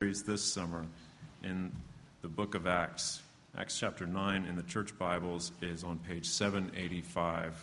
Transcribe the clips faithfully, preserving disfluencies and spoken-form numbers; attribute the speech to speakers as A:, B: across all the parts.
A: series this summer in the book of Acts. Acts chapter nine in the church Bibles is on page seven eighty-five.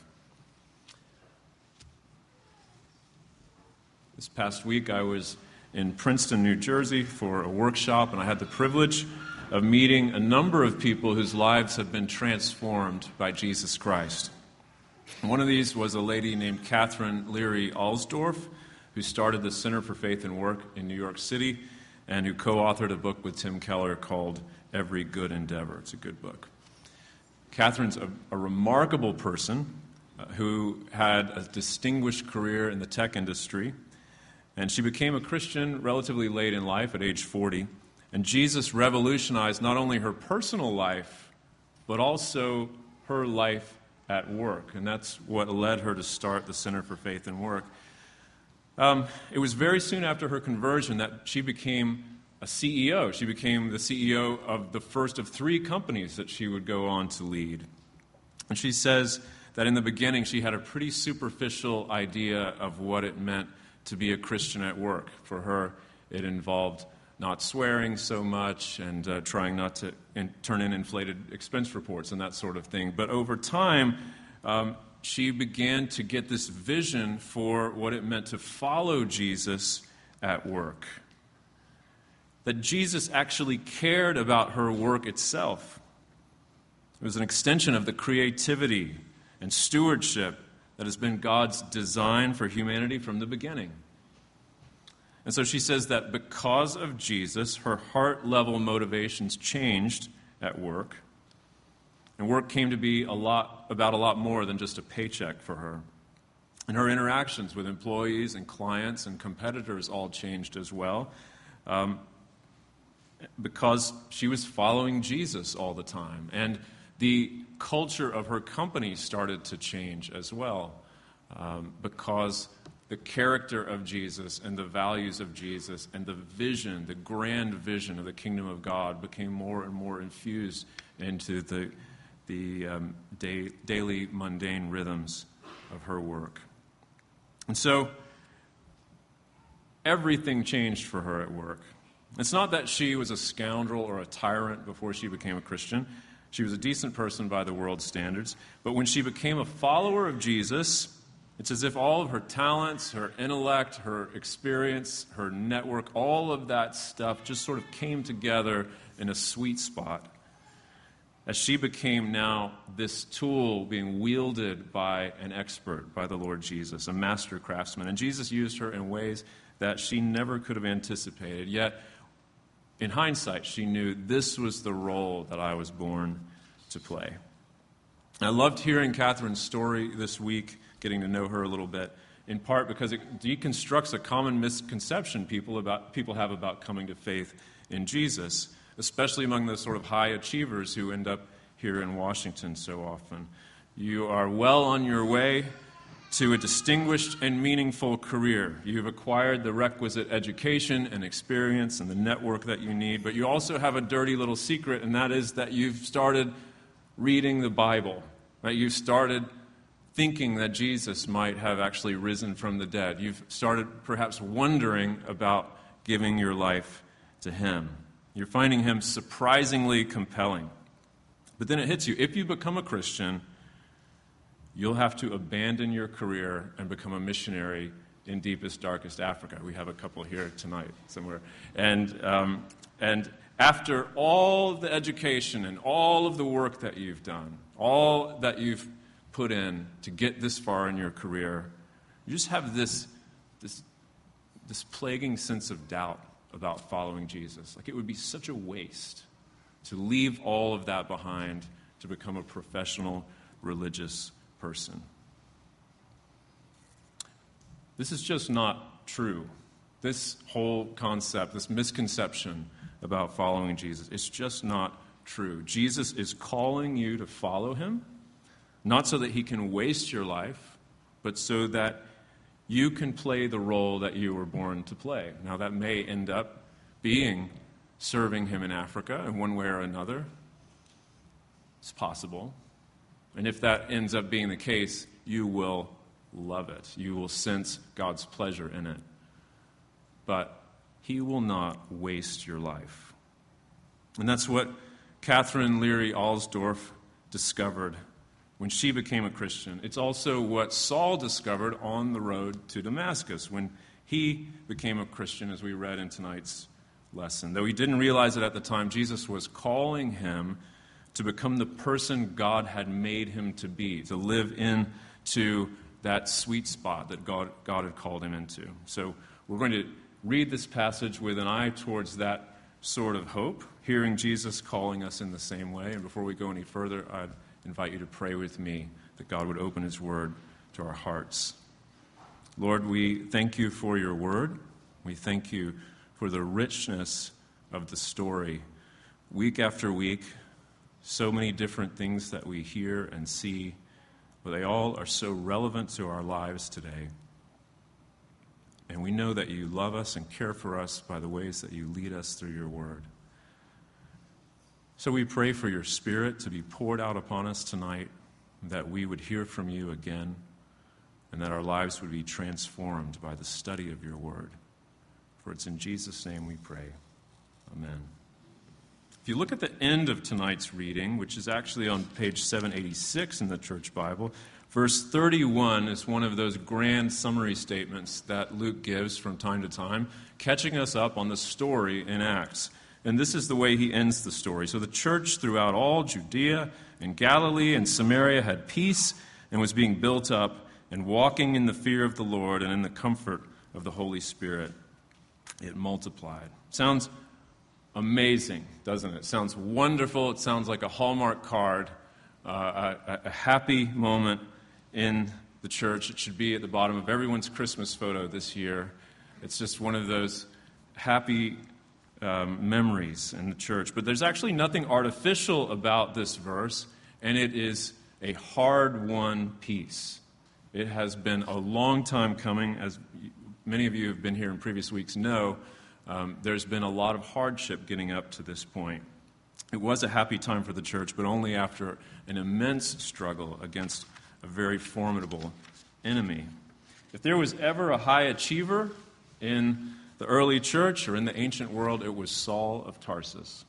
A: This past week I was in Princeton, New Jersey for a workshop, and I had the privilege of meeting a number of people whose lives have been transformed by Jesus Christ. One of these was a lady named Catherine Leary Alsdorf, who started the Center for Faith and Work in New York City and who co-authored a book with Tim Keller called Every Good Endeavor. It's a good book. Catherine's a, a remarkable person uh, who had a distinguished career in the tech industry, and she became a Christian relatively late in life at age forty. And Jesus revolutionized not only her personal life, but also her life at work. And that's what led her to start the Center for Faith and Work. Um, it was very soon after her conversion that she became a C E O. She became the C E O of the first of three companies that she would go on to lead. And she says that in the beginning she had a pretty superficial idea of what it meant to be a Christian at work. For her, it involved not swearing so much and uh, trying not to in, turn in inflated expense reports and that sort of thing. But over time, um, she began to get this vision for what it meant to follow Jesus at work. That Jesus actually cared about her work itself. It was an extension of the creativity and stewardship that has been God's design for humanity from the beginning. And so she says that because of Jesus, her heart-level motivations changed at work. And work came to be a lot about a lot more than just a paycheck for her. And her interactions with employees and clients and competitors all changed as well, um, because she was following Jesus all the time. And the culture of her company started to change as well, um, because the character of Jesus and the values of Jesus and the vision, the grand vision of the kingdom of God became more and more infused into the the um, day, daily mundane rhythms of her work. And so everything changed for her at work. It's not that she was a scoundrel or a tyrant before she became a Christian. She was a decent person by the world's standards. But when she became a follower of Jesus, it's as if all of her talents, her intellect, her experience, her network, all of that stuff just sort of came together in a sweet spot as she became now this tool being wielded by an expert, by the Lord Jesus, a master craftsman. And Jesus used her in ways that she never could have anticipated. Yet, in hindsight, she knew this was the role that I was born to play. I loved hearing Catherine's story this week, getting to know her a little bit, in part because it deconstructs a common misconception people about people have about coming to faith in Jesus, especially among the sort of high achievers who end up here in Washington so often. You are well on your way to a distinguished and meaningful career. You've acquired the requisite education and experience and the network that you need, but you also have a dirty little secret, and that is that you've started reading the Bible, right? You've started thinking that Jesus might have actually risen from the dead. You've started perhaps wondering about giving your life to Him. You're finding Him surprisingly compelling. But then it hits you. If you become a Christian, you'll have to abandon your career and become a missionary in deepest, darkest Africa. We have a couple here tonight somewhere. And um, and after all the education and all of the work that you've done, all that you've put in to get this far in your career, you just have this this this plaguing sense of doubt about following Jesus. Like, it would be such a waste to leave all of that behind to become a professional religious person. This is just not true. This whole concept, this misconception about following Jesus, it's just not true. Jesus is calling you to follow Him, not so that He can waste your life, but so that you can play the role that you were born to play. Now, that may end up being serving Him in Africa in one way or another. It's possible. And if that ends up being the case, you will love it. You will sense God's pleasure in it. But He will not waste your life. And that's what Catherine Leary Alsdorf discovered when she became a Christian. It's also what Saul discovered on the road to Damascus when he became a Christian, as we read in tonight's lesson. Though he didn't realize it at the time, Jesus was calling him to become the person God had made him to be, to live into that sweet spot that God, God had called him into. So we're going to read this passage with an eye towards that sort of hope, hearing Jesus calling us in the same way. And before we go any further, I'd invite you to pray with me that God would open his word to our hearts. Lord, we thank you for your word. We thank you for the richness of the story. Week after week, so many different things that we hear and see, but they all are so relevant to our lives today. And we know that you love us and care for us by the ways that you lead us through your word. So we pray for your Spirit to be poured out upon us tonight, that we would hear from you again, and that our lives would be transformed by the study of your word. For it's in Jesus' name we pray. Amen. If you look at the end of tonight's reading, which is actually on page seven eighty-six in the Church Bible, verse thirty-one is one of those grand summary statements that Luke gives from time to time, catching us up on the story in Acts. And this is the way he ends the story. So the church throughout all Judea and Galilee and Samaria had peace and was being built up and walking in the fear of the Lord and in the comfort of the Holy Spirit. It multiplied. Sounds amazing, doesn't it? It sounds wonderful. It sounds like a Hallmark card, uh, a, a happy moment in the church. It should be at the bottom of everyone's Christmas photo this year. It's just one of those happy um, memories in the church. But there's actually nothing artificial about this verse, and it is a hard-won peace. It has been a long time coming. As many of you have been here in previous weeks know, Um, there's been a lot of hardship getting up to this point. It was a happy time for the church, but only after an immense struggle against a very formidable enemy. If there was ever a high achiever in the early church or in the ancient world, it was Saul of Tarsus.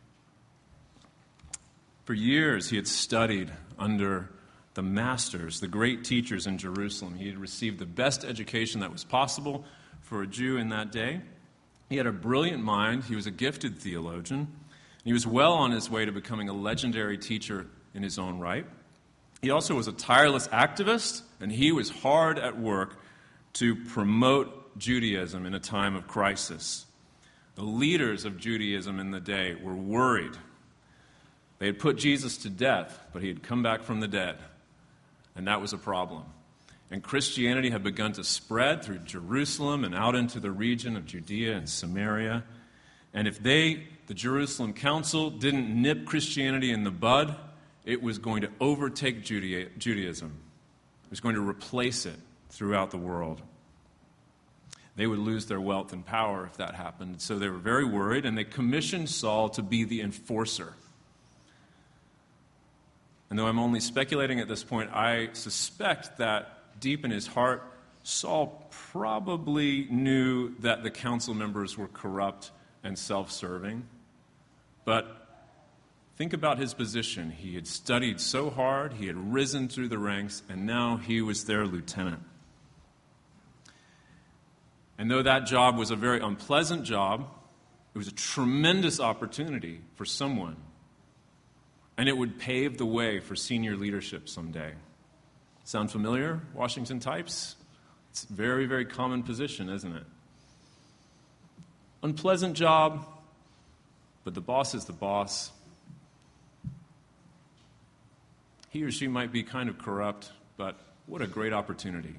A: For years, he had studied under the masters, the great teachers in Jerusalem. He had received the best education that was possible for a Jew in that day. He had a brilliant mind. He was a gifted theologian. He was well on his way to becoming a legendary teacher in his own right. He also was a tireless activist, and he was hard at work to promote Judaism in a time of crisis. The leaders of Judaism in the day were worried. They had put Jesus to death, but he had come back from the dead, and that was a problem. And Christianity had begun to spread through Jerusalem and out into the region of Judea and Samaria. And if they, the Jerusalem Council, didn't nip Christianity in the bud, it was going to overtake Judea- Judaism. It was going to replace it throughout the world. They would lose their wealth and power if that happened. So they were very worried, and they commissioned Saul to be the enforcer. And though I'm only speculating at this point, I suspect that deep in his heart, Saul probably knew that the council members were corrupt and self-serving. But think about his position. He had studied so hard, he had risen through the ranks, and now he was their lieutenant. And though that job was a very unpleasant job, it was a tremendous opportunity for someone. And it would pave the way for senior leadership someday. Sound familiar, Washington types? It's a very, very common position, isn't it? Unpleasant job, but the boss is the boss. He or she might be kind of corrupt, but what a great opportunity.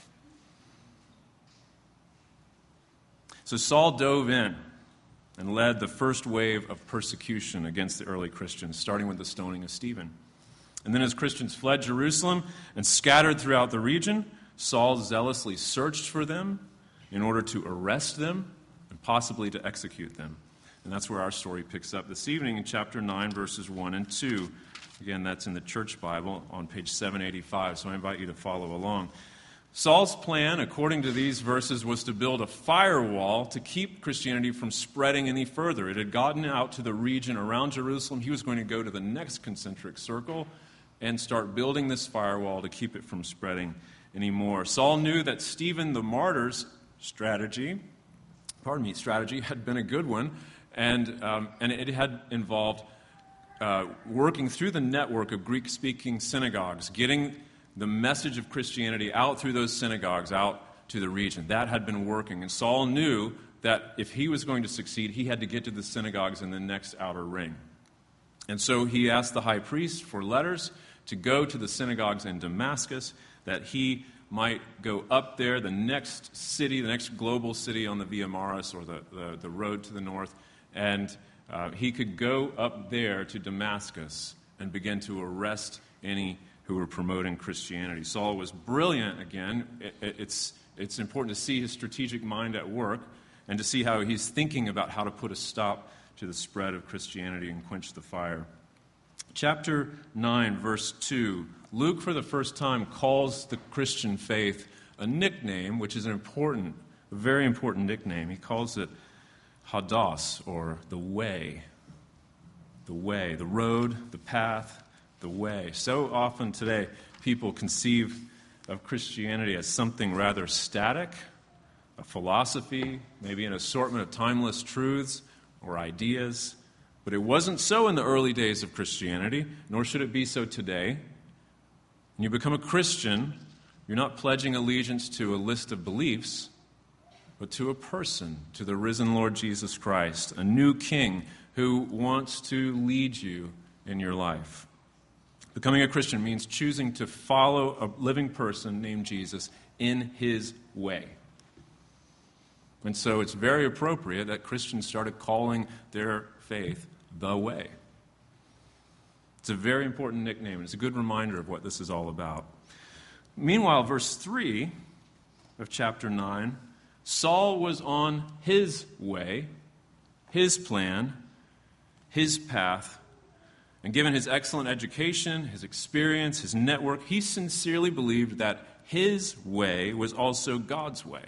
A: So Saul dove in and led the first wave of persecution against the early Christians, starting with the stoning of Stephen. And then as Christians fled Jerusalem and scattered throughout the region, Saul zealously searched for them in order to arrest them and possibly to execute them. And that's where our story picks up this evening in chapter nine, verses one and two. Again, that's in the Church Bible on page seven eighty-five, so I invite you to follow along. Saul's plan, according to these verses, was to build a firewall to keep Christianity from spreading any further. It had gotten out to the region around Jerusalem. He was going to go to the next concentric circle and start building this firewall to keep it from spreading anymore. Saul knew that Stephen the martyr's strategy, pardon me, strategy had been a good one, and um, and it had involved uh, working through the network of Greek-speaking synagogues, getting the message of Christianity out through those synagogues, out to the region. That had been working, and Saul knew that if he was going to succeed, he had to get to the synagogues in the next outer ring. And so he asked the high priest for letters to go to the synagogues in Damascus, that he might go up there, the next city, the next global city on the Via Maris, or the, the, the road to the north, and uh, he could go up there to Damascus and begin to arrest any who were promoting Christianity. Saul was brilliant again. It, it, it's, it's important to see his strategic mind at work and to see how he's thinking about how to put a stop to the spread of Christianity and quench the fire. Chapter nine, verse two, Luke for the first time calls the Christian faith a nickname, which is an important, a very important nickname. He calls it Hados, or the way. The way, the road, the path, the way. So often today, people conceive of Christianity as something rather static, a philosophy, maybe an assortment of timeless truths or ideas. But it wasn't so in the early days of Christianity, nor should it be so today. When you become a Christian, you're not pledging allegiance to a list of beliefs, but to a person, to the risen Lord Jesus Christ, a new king who wants to lead you in your life. Becoming a Christian means choosing to follow a living person named Jesus in his way. And so it's very appropriate that Christians started calling their faith the way. It's a very important nickname, and it's a good reminder of what this is all about. Meanwhile, verse three of chapter nine, Saul was on his way, his plan, his path. And given his excellent education, his experience, his network, he sincerely believed that his way was also God's way.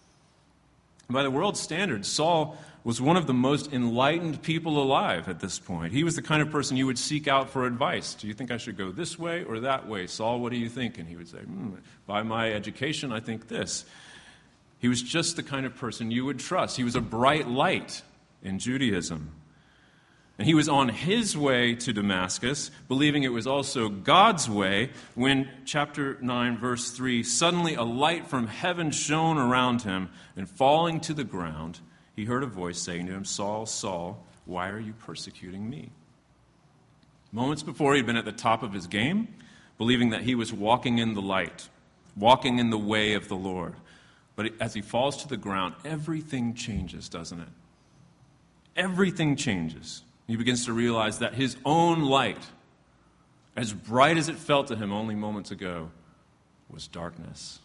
A: By the world's standards, Saul was one of the most enlightened people alive at this point. He was the kind of person you would seek out for advice. Do you think I should go this way or that way? Saul, what do you think? And he would say, hmm, by my education, I think this. He was just the kind of person you would trust. He was a bright light in Judaism. And he was on his way to Damascus, believing it was also God's way, when chapter nine, verse three, suddenly a light from heaven shone around him, and falling to the ground, he heard a voice saying to him, Saul, Saul, why are you persecuting me? Moments before, he'd been at the top of his game, believing that he was walking in the light, walking in the way of the Lord. But as he falls to the ground, everything changes, doesn't it? Everything changes. He begins to realize that his own light, as bright as it felt to him only moments ago, was darkness.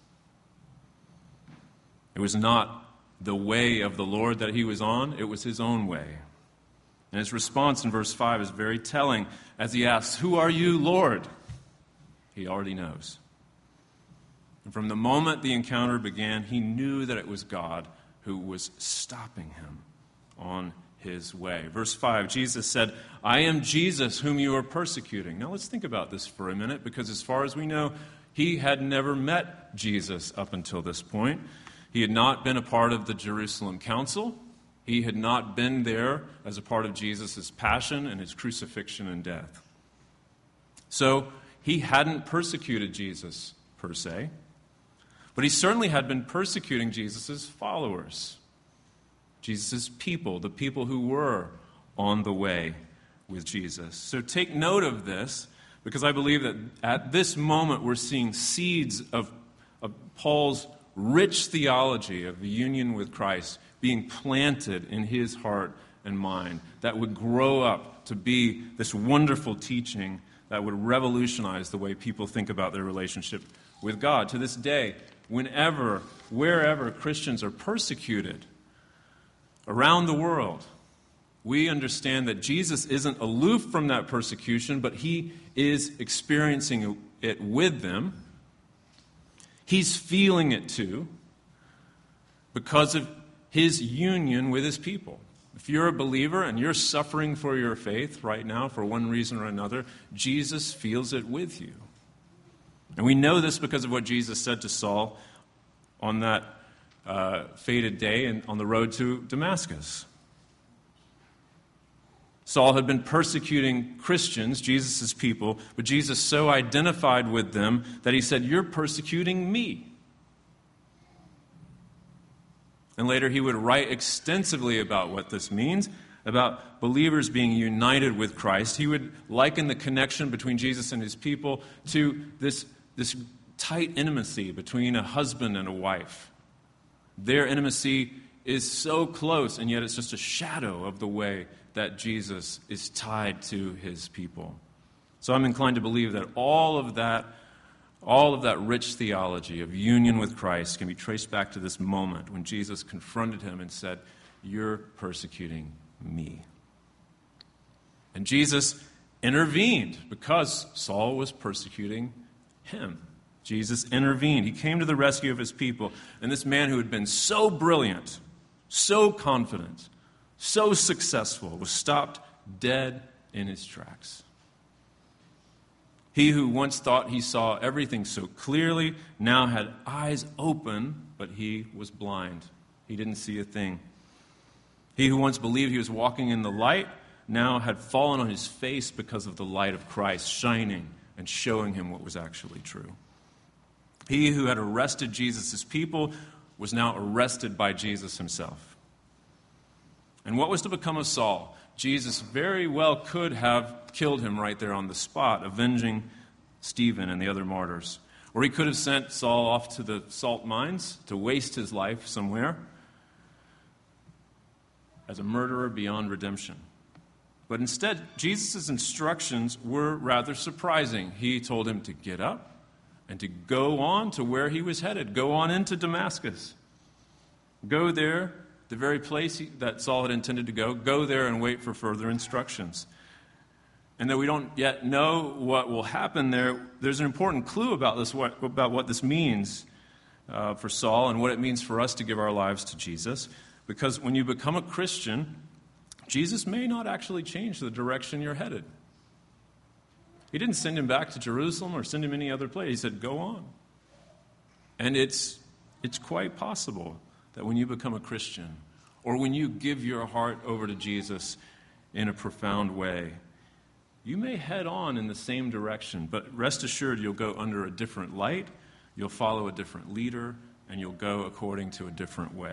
A: It was not the way of the Lord that he was on, it was his own way. And his response in verse five is very telling as he asks, who are you, Lord? He already knows. And from the moment the encounter began, he knew that it was God who was stopping him on his way. Verse five, Jesus said, I am Jesus whom you are persecuting. Now let's think about this for a minute, because as far as we know, he had never met Jesus up until this point. He had not been a part of the Jerusalem Council. He had not been there as a part of Jesus' passion and his crucifixion and death. So he hadn't persecuted Jesus per se, but he certainly had been persecuting Jesus' followers. Jesus' people, the people who were on the way with Jesus. So take note of this, because I believe that at this moment we're seeing seeds of, of Paul's rich theology of the union with Christ being planted in his heart and mind that would grow up to be this wonderful teaching that would revolutionize the way people think about their relationship with God. To this day, whenever, wherever Christians are persecuted, around the world, we understand that Jesus isn't aloof from that persecution, but he is experiencing it with them. He's feeling it too because of his union with his people. If you're a believer and you're suffering for your faith right now for one reason or another, Jesus feels it with you. And we know this because of what Jesus said to Saul on that uh, fated day and on the road to Damascus. Saul had been persecuting Christians, Jesus' people, but Jesus so identified with them that he said, "You're persecuting me." And later he would write extensively about what this means, about believers being united with Christ. He would liken the connection between Jesus and his people to this, this tight intimacy between a husband and a wife. Their intimacy is so close, and yet it's just a shadow of the way that Jesus is tied to his people. So I'm inclined to believe that all of that All of that rich theology of union with Christ can be traced back to this moment when Jesus confronted him and said, "You're persecuting me." And Jesus intervened because Saul was persecuting him. Jesus intervened. He came to the rescue of his people. And this man who had been so brilliant, so confident, so successful was stopped dead in his tracks. He who once thought he saw everything so clearly now had eyes open, but he was blind. He didn't see a thing. He who once believed he was walking in the light now had fallen on his face because of the light of Christ shining and showing him what was actually true. He who had arrested Jesus' people was now arrested by Jesus himself. And what was to become of Saul? Jesus very well could have killed him right there on the spot, avenging Stephen and the other martyrs. Or he could have sent Saul off to the salt mines to waste his life somewhere as a murderer beyond redemption. But instead, Jesus' instructions were rather surprising. He told him to get up and to go on to where he was headed. Go on into Damascus. Go there, the very place he, that Saul had intended to go. Go there and wait for further instructions. And though we don't yet know what will happen there, there's an important clue about this, what, about what this means uh, for Saul and what it means for us to give our lives to Jesus. Because when you become a Christian, Jesus may not actually change the direction you're headed. He didn't send him back to Jerusalem or send him any other place. He said, go on. And it's it's quite possible that when you become a Christian, or when you give your heart over to Jesus in a profound way, you may head on in the same direction, but rest assured you'll go under a different light, you'll follow a different leader, and you'll go according to a different way.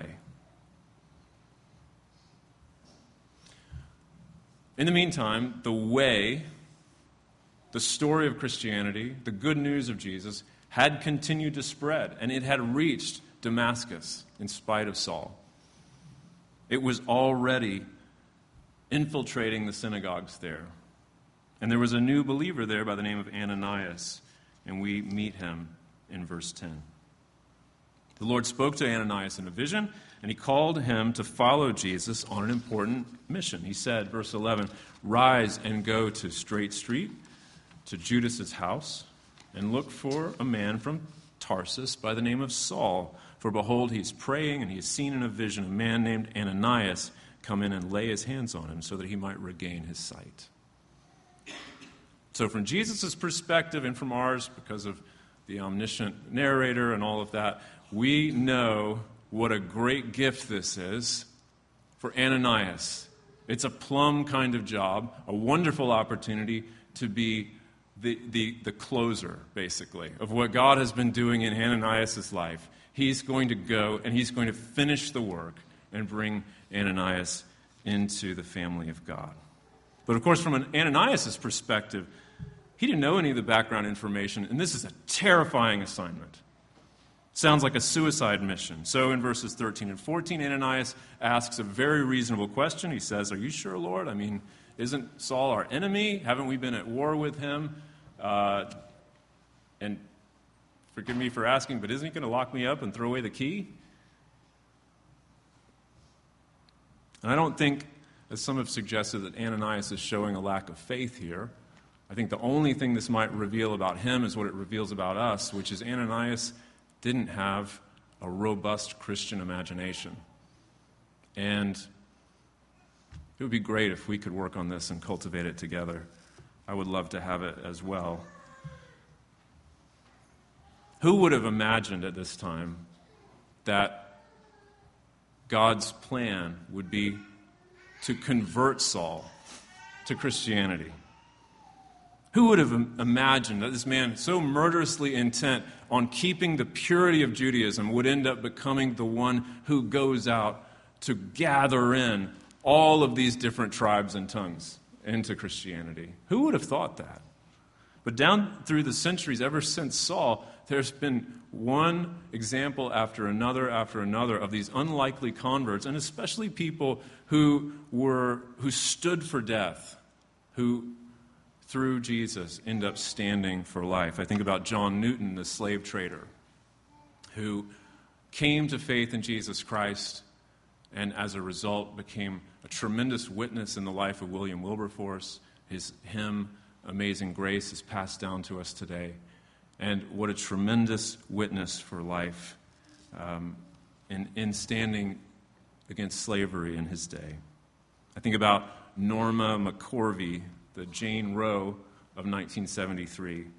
A: In the meantime, the way, the story of Christianity, the good news of Jesus, had continued to spread, and it had reached Damascus in spite of Saul. It was already infiltrating the synagogues there. And there was a new believer there by the name of Ananias, and we meet him in verse ten. The Lord spoke to Ananias in a vision, and he called him to follow Jesus on an important mission. He said, verse eleven, "Rise and go to Straight Street, to Judas's house, and look for a man from Tarsus by the name of Saul. For behold, he is praying, and he has seen in a vision a man named Ananias come in and lay his hands on him so that he might regain his sight." So from Jesus' perspective and from ours, because of the omniscient narrator and all of that, we know what a great gift this is for Ananias. It's a plum kind of job, a wonderful opportunity to be the, the, the closer, basically, of what God has been doing in Ananias' life. He's going to go and he's going to finish the work and bring Ananias into the family of God. But of course, from an Ananias' perspective, he didn't know any of the background information, and this is a terrifying assignment. Sounds like a suicide mission. So in verses thirteen and fourteen, Ananias asks a very reasonable question. He says, "Are you sure, Lord? I mean, isn't Saul our enemy? Haven't we been at war with him? Uh, and forgive me for asking, but isn't he going to lock me up and throw away the key?" And I don't think, as some have suggested, that Ananias is showing a lack of faith here. I think the only thing this might reveal about him is what it reveals about us, which is Ananias didn't have a robust Christian imagination. And it would be great if we could work on this and cultivate it together. I would love to have it as well. Who would have imagined at this time that God's plan would be to convert Saul to Christianity? Who would have imagined that this man, so murderously intent on keeping the purity of Judaism, would end up becoming the one who goes out to gather in all of these different tribes and tongues into Christianity? Who would have thought that? But down through the centuries, ever since Saul, there's been one example after another after another of these unlikely converts, and especially people who were who stood for death, who through Jesus end up standing for life. I think about John Newton, the slave trader, who came to faith in Jesus Christ and as a result became a tremendous witness in the life of William Wilberforce. His hymn, Amazing Grace, is passed down to us today. And what a tremendous witness for life um, in, in standing against slavery in his day. I think about Norma McCorvey, the Jane Roe of nineteen seventy-three,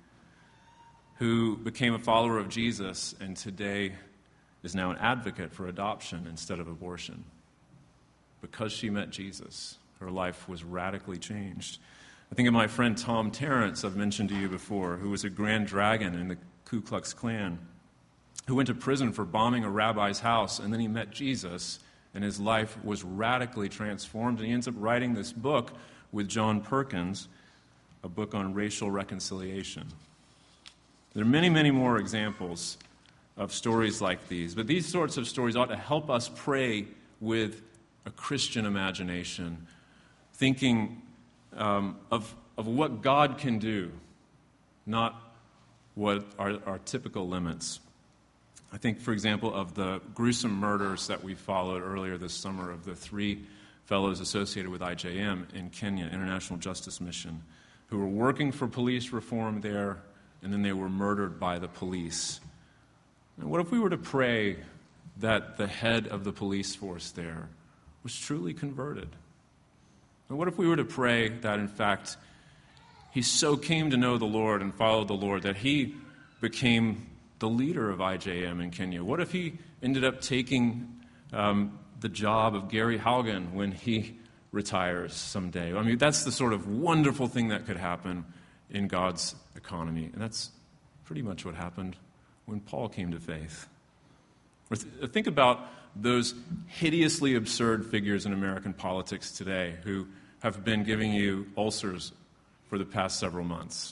A: who became a follower of Jesus and today is now an advocate for adoption instead of abortion. Because she met Jesus, her life was radically changed. I think of my friend Tom Terrence, I've mentioned to you before, who was a Grand Dragon in the Ku Klux Klan, who went to prison for bombing a rabbi's house, and then he met Jesus, and his life was radically transformed, and he ends up writing this book with John Perkins, a book on racial reconciliation. There are many, many more examples of stories like these, but these sorts of stories ought to help us pray with a Christian imagination, thinking um, of, of what God can do, not what are our typical limits. I think, for example, of the gruesome murders that we followed earlier this summer of the three fellows associated with I J M in Kenya, International Justice Mission, who were working for police reform there, and then they were murdered by the police. And what if we were to pray that the head of the police force there was truly converted? And what if we were to pray that, in fact, he so came to know the Lord and followed the Lord that he became the leader of I J M in Kenya? What if he ended up taking um, the job of Gary Haugen when he retires someday? I mean, that's the sort of wonderful thing that could happen in God's economy. And that's pretty much what happened when Paul came to faith. Or th- think about those hideously absurd figures in American politics today who have been giving you ulcers for the past several months.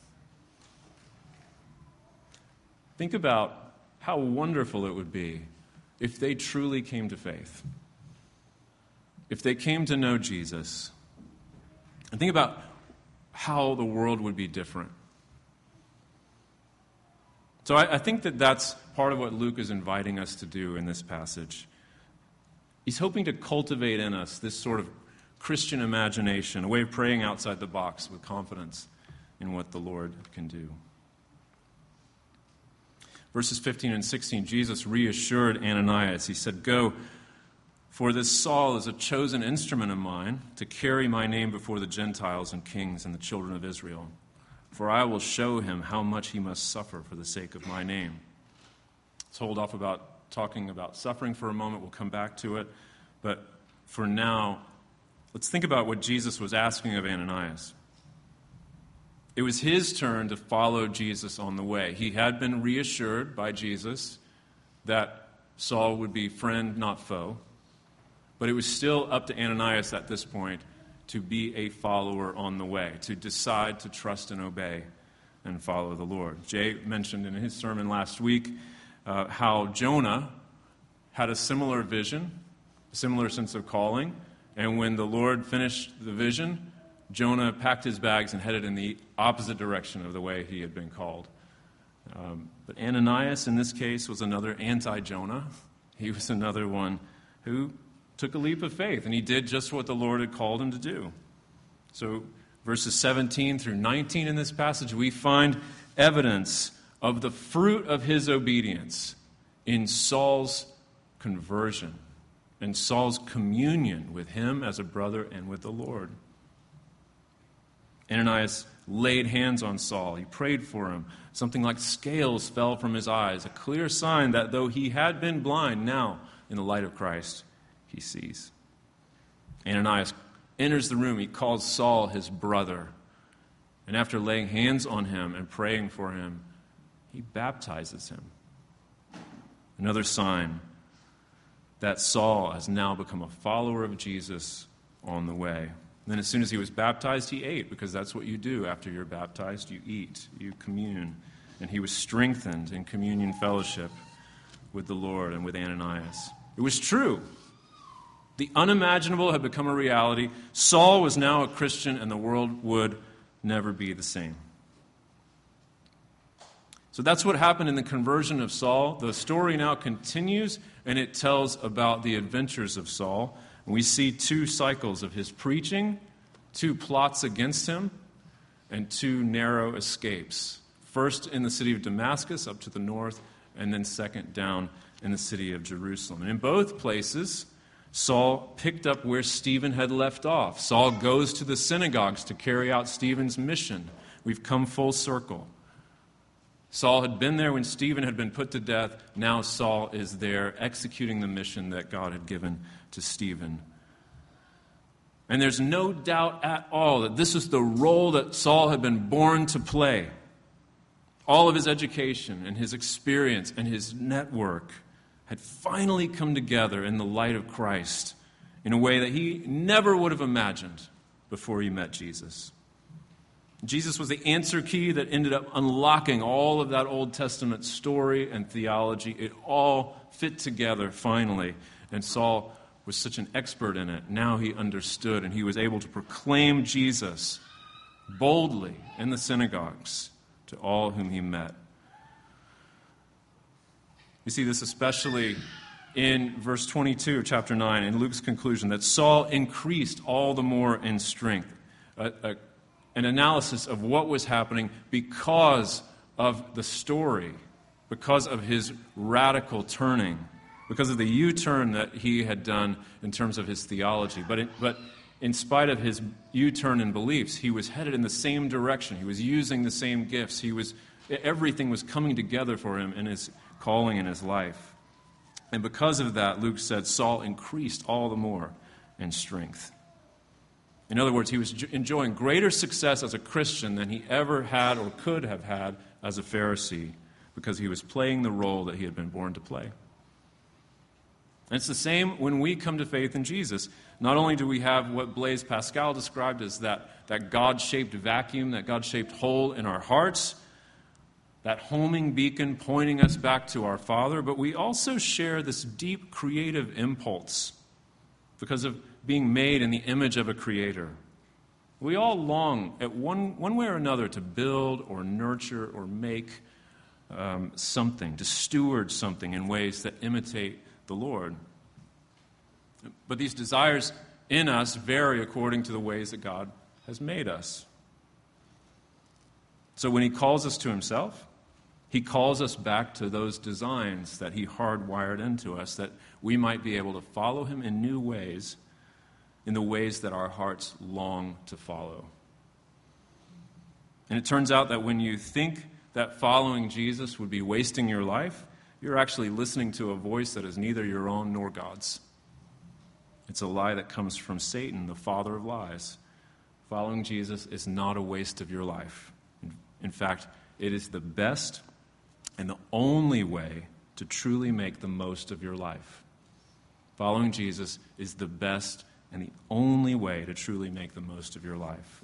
A: Think about how wonderful it would be if they truly came to faith, if they came to know Jesus. And think about how the world would be different. So I, I think that that's part of what Luke is inviting us to do in this passage. He's hoping to cultivate in us this sort of Christian imagination, a way of praying outside the box with confidence in what the Lord can do. Verses fifteen and sixteen, Jesus reassured Ananias. He said, "Go, for this Saul is a chosen instrument of mine to carry my name before the Gentiles and kings and the children of Israel. For I will show him how much he must suffer for the sake of my name." Let's hold off about talking about suffering for a moment. We'll come back to it. But for now, let's think about what Jesus was asking of Ananias. It was his turn to follow Jesus on the way. He had been reassured by Jesus that Saul would be friend, not foe. But it was still up to Ananias at this point to be a follower on the way, to decide to trust and obey and follow the Lord. Jay mentioned in his sermon last week uh, how Jonah had a similar vision, a similar sense of calling, and when the Lord finished the vision, Jonah packed his bags and headed in the opposite direction of the way he had been called. Um, but Ananias, in this case, was another anti-Jonah. He was another one who took a leap of faith, and he did just what the Lord had called him to do. So verses seventeen through nineteen in this passage, we find evidence of the fruit of his obedience in Saul's conversion and Saul's communion with him as a brother and with the Lord. Ananias laid hands on Saul. He prayed for him. Something like scales fell from his eyes, a clear sign that though he had been blind, now, in the light of Christ, he sees. Ananias enters the room. He calls Saul his brother. And after laying hands on him and praying for him, he baptizes him. Another sign that Saul has now become a follower of Jesus on the way. And then as soon as he was baptized, he ate, because that's what you do after you're baptized. You eat, you commune. And he was strengthened in communion fellowship with the Lord and with Ananias. It was true. The unimaginable had become a reality. Saul was now a Christian, and the world would never be the same. So that's what happened in the conversion of Saul. The story now continues, and it tells about the adventures of Saul. And we see two cycles of his preaching, two plots against him, and two narrow escapes. First in the city of Damascus up to the north, and then second down in the city of Jerusalem. And in both places, Saul picked up where Stephen had left off. Saul goes to the synagogues to carry out Stephen's mission. We've come full circle. Saul had been there when Stephen had been put to death. Now Saul is there executing the mission that God had given to Stephen. And there's no doubt at all that this is the role that Saul had been born to play. All of his education and his experience and his network had finally come together in the light of Christ in a way that he never would have imagined before he met Jesus. Jesus was the answer key that ended up unlocking all of that Old Testament story and theology. It all fit together finally. And Saul was such an expert in it. Now he understood, and he was able to proclaim Jesus boldly in the synagogues to all whom he met. You see this especially in verse twenty-two of chapter nine, in Luke's conclusion, that Saul increased all the more in strength. A, a, an analysis of what was happening because of the story, because of his radical turning, because of the U-turn that he had done in terms of his theology. But, it, but in spite of his U-turn in beliefs, he was headed in the same direction. He was using the same gifts. He was everything was coming together for him in his calling in his life. And because of that, Luke said, Saul increased all the more in strength. In other words, he was enjoying greater success as a Christian than he ever had or could have had as a Pharisee, because he was playing the role that he had been born to play. And it's the same when we come to faith in Jesus. Not only do we have what Blaise Pascal described as that, that God-shaped vacuum, that God-shaped hole in our hearts, that homing beacon pointing us back to our Father, but we also share this deep creative impulse because of being made in the image of a Creator. We all long, at one, one way or another, to build or nurture or make um, something, to steward something in ways that imitate the Lord. But these desires in us vary according to the ways that God has made us. So when He calls us to Himself, He calls us back to those designs that He hardwired into us, that we might be able to follow Him in new ways, in the ways that our hearts long to follow. And it turns out that when you think that following Jesus would be wasting your life, you're actually listening to a voice that is neither your own nor God's. It's a lie that comes from Satan, the father of lies. Following Jesus is not a waste of your life. In fact, it is the best and the only way to truly make the most of your life. Following Jesus is the best and the only way to truly make the most of your life.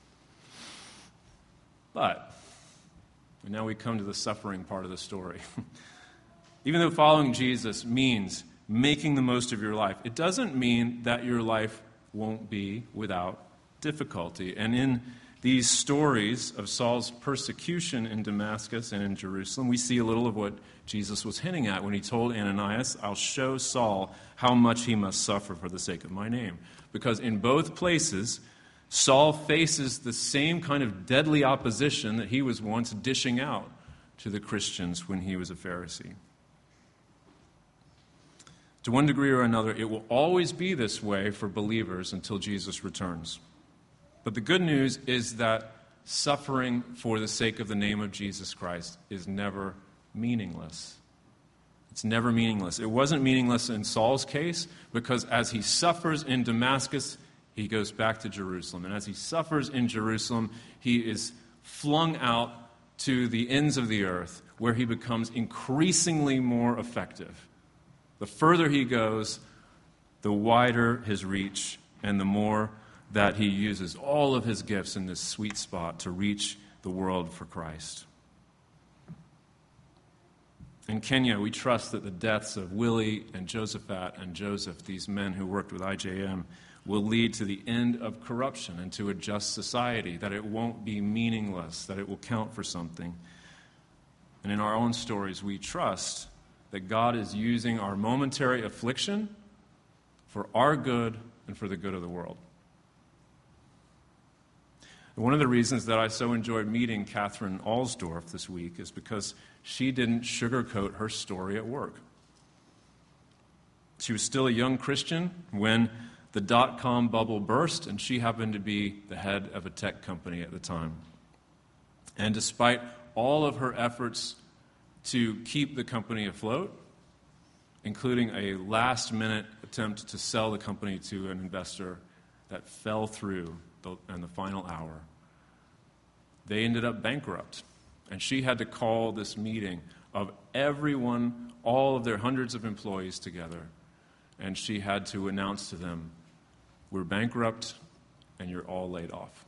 A: But, and now we come to the suffering part of the story. Even though following Jesus means making the most of your life, it doesn't mean that your life won't be without difficulty. And in these stories of Saul's persecution in Damascus and in Jerusalem, we see a little of what Jesus was hinting at when He told Ananias, I'll show Saul how much he must suffer for the sake of my name. Because in both places, Saul faces the same kind of deadly opposition that he was once dishing out to the Christians when he was a Pharisee. To one degree or another, it will always be this way for believers until Jesus returns. But the good news is that suffering for the sake of the name of Jesus Christ is never meaningless. It's never meaningless. It wasn't meaningless in Saul's case because as he suffers in Damascus, he goes back to Jerusalem. And as he suffers in Jerusalem, he is flung out to the ends of the earth where he becomes increasingly more effective. The further he goes, the wider his reach and the more that he uses all of his gifts in this sweet spot to reach the world for Christ. In Kenya, we trust that the deaths of Willie and Josaphat and Joseph, these men who worked with I J M, will lead to the end of corruption and to a just society, that it won't be meaningless, that it will count for something. And in our own stories, we trust that God is using our momentary affliction for our good and for the good of the world. And one of the reasons that I so enjoyed meeting Catherine Alsdorf this week is because she didn't sugarcoat her story at work. She was still a young Christian when the dot-com bubble burst, and she happened to be the head of a tech company at the time. And despite all of her efforts to keep the company afloat, including a last-minute attempt to sell the company to an investor that fell through the, in the final hour, they ended up bankrupt. And she had to call this meeting of everyone, all of their hundreds of employees together, and she had to announce to them, we're bankrupt and you're all laid off.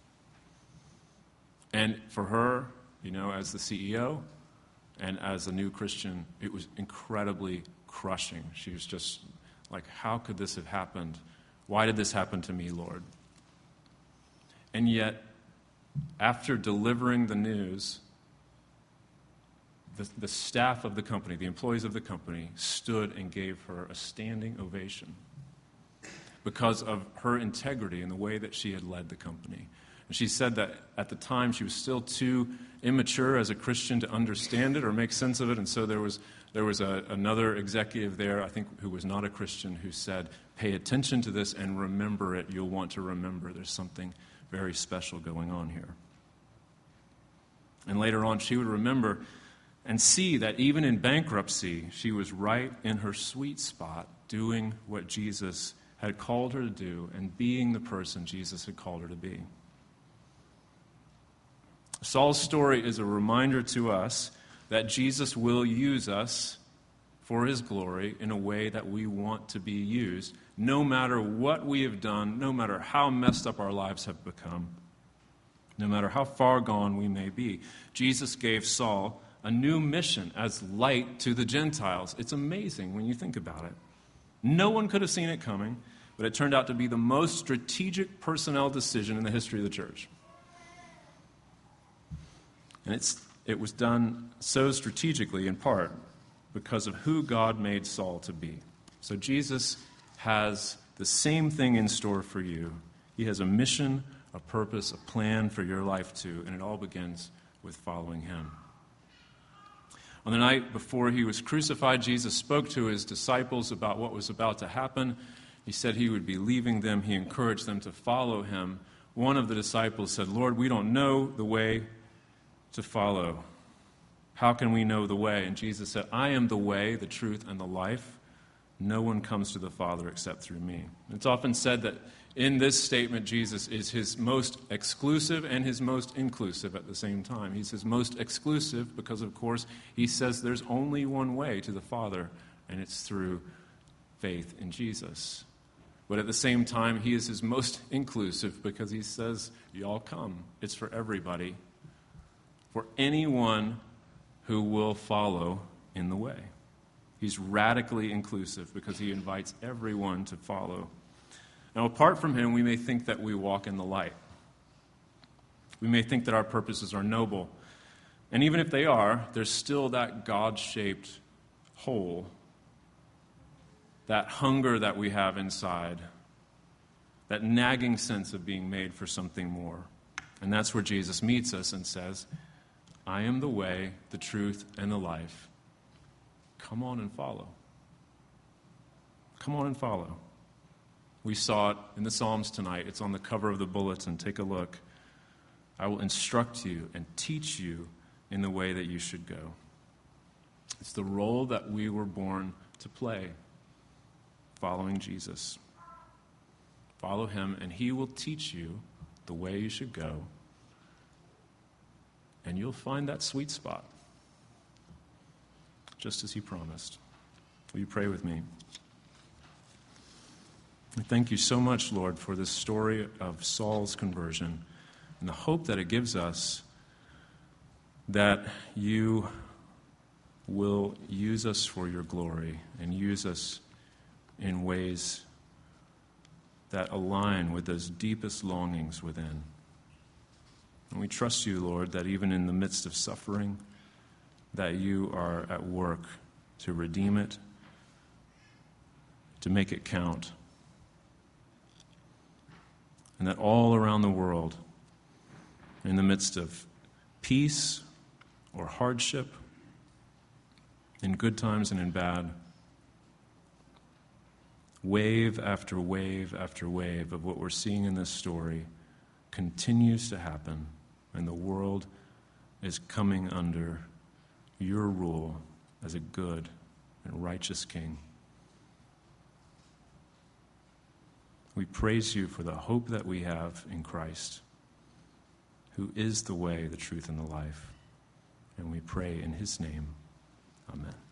A: And for her, you know, as the C E O and as a new Christian, it was incredibly crushing. She was just like, how could this have happened? Why did this happen to me, Lord? And yet, after delivering the news, the, the staff of the company, the employees of the company, stood and gave her a standing ovation because of her integrity and the way that she had led the company. And she said that at the time she was still too immature as a Christian to understand it or make sense of it, and so there was there was a, another executive there, I think, who was not a Christian, who said, pay attention to this and remember it. You'll want to remember there's something very special going on here. And later on, she would remember and see that even in bankruptcy, she was right in her sweet spot, doing what Jesus had called her to do and being the person Jesus had called her to be. Saul's story is a reminder to us that Jesus will use us for his glory in a way that we want to be used, no matter what we have done, no matter how messed up our lives have become, no matter how far gone we may be. Jesus gave Saul a new mission as light to the Gentiles. It's amazing when you think about it. No one could have seen it coming, but it turned out to be the most strategic personnel decision in the history of the church. And it's it was done so strategically, in part, because of who God made Saul to be. So Jesus has the same thing in store for you. He has a mission, a purpose, a plan for your life too, and it all begins with following him. On the night before he was crucified, Jesus spoke to his disciples about what was about to happen. He said he would be leaving them. He encouraged them to follow him. One of the disciples said, Lord, we don't know the way to follow. How can we know the way? And Jesus said, I am the way, the truth, and the life. No one comes to the Father except through me. It's often said that in this statement, Jesus is his most exclusive and his most inclusive at the same time. He's his most exclusive because, of course, he says there's only one way to the Father, and it's through faith in Jesus. But at the same time, he is his most inclusive because he says, y'all come. It's for everybody. For anyone who will follow in the way. He's radically inclusive because he invites everyone to follow. Now, apart from him, we may think that we walk in the light. We may think that our purposes are noble. And even if they are, there's still that God-shaped hole, that hunger that we have inside, that nagging sense of being made for something more. And that's where Jesus meets us and says, I am the way, the truth, and the life. Come on and follow. Come on and follow. We saw it in the Psalms tonight. It's on the cover of the bulletin. Take a look. I will instruct you and teach you in the way that you should go. It's the role that we were born to play, following Jesus. Follow him, and he will teach you the way you should go, and you'll find that sweet spot, just as he promised. Will you pray with me? We thank you so much, Lord, for this story of Saul's conversion and the hope that it gives us that you will use us for your glory and use us in ways that align with those deepest longings within. And we trust you, Lord, that even in the midst of suffering, that you are at work to redeem it, to make it count, and that all around the world, in the midst of peace or hardship, in good times and in bad, wave after wave after wave of what we're seeing in this story continues to happen, and the world is coming under your rule as a good and righteous king. We praise you for the hope that we have in Christ, who is the way, the truth, and the life. And we pray in his name. Amen.